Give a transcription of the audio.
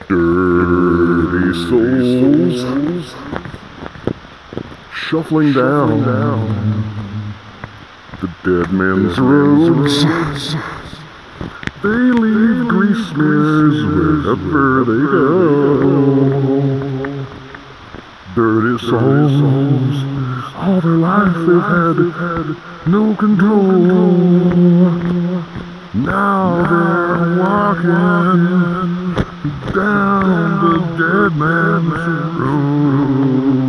Dirty souls shuffling down the dead man's roads. They leave grease smears wherever they go. Dirty souls, all their life they've had no control. Now they're walking down the dead man's road.